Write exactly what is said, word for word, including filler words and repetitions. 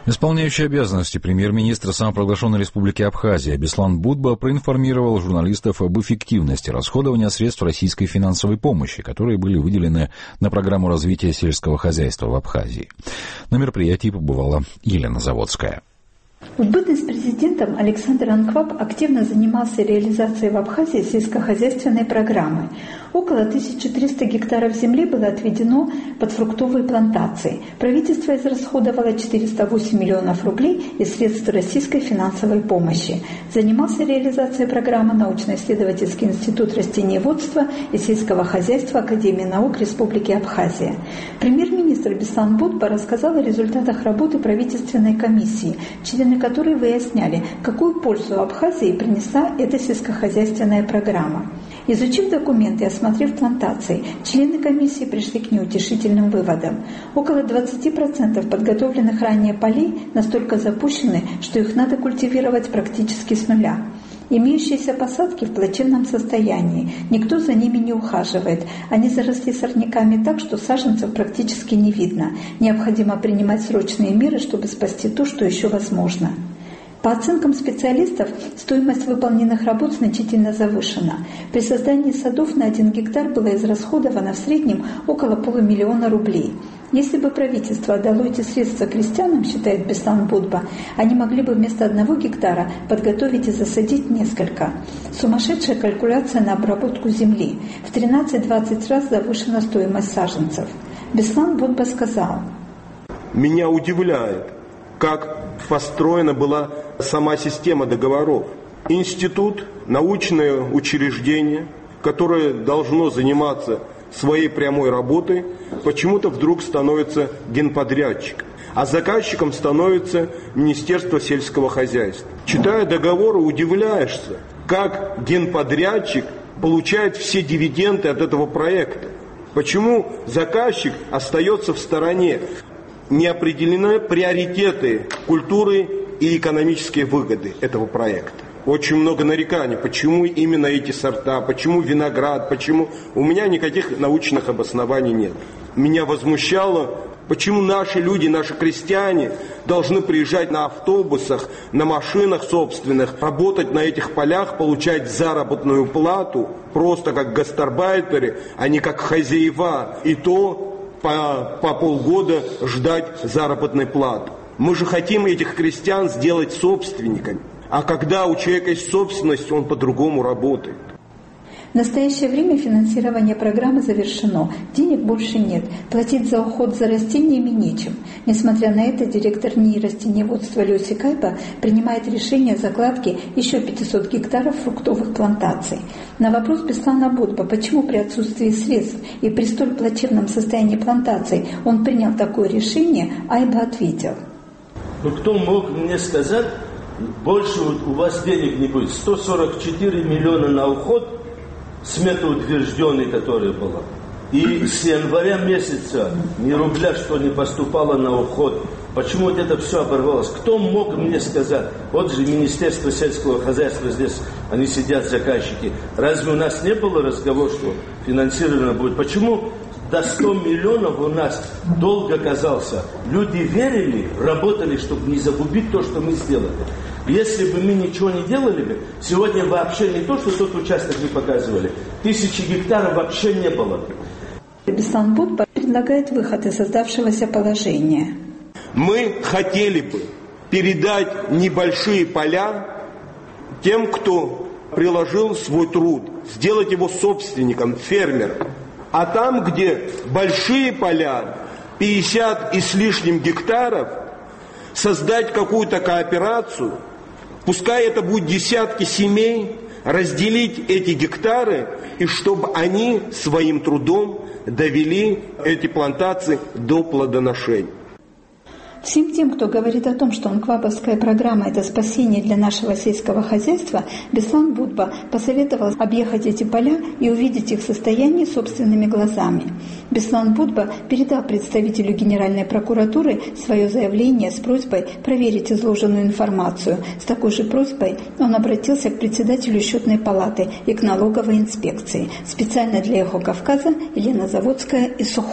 Исполняющий обязанности премьер-министра самопровозглашенной республики Абхазия Беслан Будба проинформировал журналистов об эффективности расходования средств российской финансовой помощи, которые были выделены на программу развития сельского хозяйства в Абхазии. На мероприятии побывала Елена Заводская. В бытность президентом Александр Анкваб активно занимался реализацией в Абхазии сельскохозяйственной программы. Около тысячи трёхсот гектаров земли было отведено под фруктовые плантации. Правительство израсходовало четыреста восемь миллионов рублей из средств российской финансовой помощи. Занимался реализацией программы научно-исследовательский институт растениеводства и сельского хозяйства Академии наук Республики Абхазия. Премьер-министр Беслан Будба рассказал о результатах работы правительственной комиссии, члены которые выясняли, какую пользу Абхазии принесла эта сельскохозяйственная программа. Изучив документы и осмотрев плантации, члены комиссии пришли к неутешительным выводам. Около двадцати процентов подготовленных ранее полей настолько запущены, что их надо культивировать практически с нуля. Имеющиеся посадки в плачевном состоянии, никто за ними не ухаживает. Они заросли сорняками так, что саженцев практически не видно. Необходимо принимать срочные меры, чтобы спасти то, что еще возможно. По оценкам специалистов, стоимость выполненных работ значительно завышена. При создании садов на один гектар было израсходовано в среднем около полумиллиона рублей. Если бы правительство отдало эти средства крестьянам, считает Беслан Будба, они могли бы вместо одного гектара подготовить и засадить несколько. Сумасшедшая калькуляция на обработку земли. В тринадцать-двадцать раз завышена стоимость саженцев. Беслан Будба сказал: «Меня удивляет, как построена была сама система договоров. Институт, научное учреждение, которое должно заниматься своей прямой работой, почему-то вдруг становится генподрядчиком, а заказчиком становится Министерство сельского хозяйства. Читая договоры, удивляешься, как генподрядчик получает все дивиденды от этого проекта. Почему заказчик остается в стороне? Не определены приоритеты культуры и экономические выгоды этого проекта. Очень много нареканий, почему именно эти сорта, почему виноград, почему... У меня никаких научных обоснований нет. Меня возмущало, почему наши люди, наши крестьяне должны приезжать на автобусах, на машинах собственных, работать на этих полях, получать заработную плату, просто как гастарбайтеры, а не как хозяева. И то по, по полгода ждать заработной платы. Мы же хотим этих крестьян сделать собственниками. А когда у человека есть собственность, он по-другому работает. В настоящее время финансирование программы завершено, денег больше нет, платить за уход за растениями нечем. Несмотря на это, директор НИИ растениеводства Лёси Кайпа принимает решение о закладке еще пятисот гектаров фруктовых плантаций. На вопрос Беслана Будба, почему при отсутствии средств и при столь плачевном состоянии плантаций он принял такое решение, Айба ответил: «Ну кто мог мне сказать, больше у вас денег не будет? сто сорок четыре миллиона на уход, смета утвержденной, которая была. И с января месяца ни рубля, что не поступало на уход. Почему вот это все оборвалось? Кто мог мне сказать? Вот же Министерство сельского хозяйства здесь, они сидят, заказчики. Разве у нас не было разговора, что финансировано будет? Почему до ста миллионов у нас долг оказался? Люди верили, работали, чтобы не загубить то, что мы сделали. Если бы мы ничего не делали бы, сегодня вообще не то, что тот участок вы показывали, тысячи гектаров вообще не было. Беслан Будба предлагает выход из создавшегося положения. Мы хотели бы передать небольшие поля тем, кто приложил свой труд, сделать его собственником, фермером. А там, где большие поля, пятьдесят и с лишним гектаров, создать какую-то кооперацию, пускай это будет десятки семей, разделить эти гектары, и чтобы они своим трудом довели эти плантации до плодоношения. Всем тем, кто говорит о том, что анквабовская программа – это спасение для нашего сельского хозяйства, Беслан Будба посоветовал объехать эти поля и увидеть их состояние собственными глазами. Беслан Будба передал представителю Генеральной прокуратуры свое заявление с просьбой проверить изложенную информацию. С такой же просьбой он обратился к председателю счетной палаты и к налоговой инспекции. Специально для Эхо Кавказа Елена Заводская из Сухого.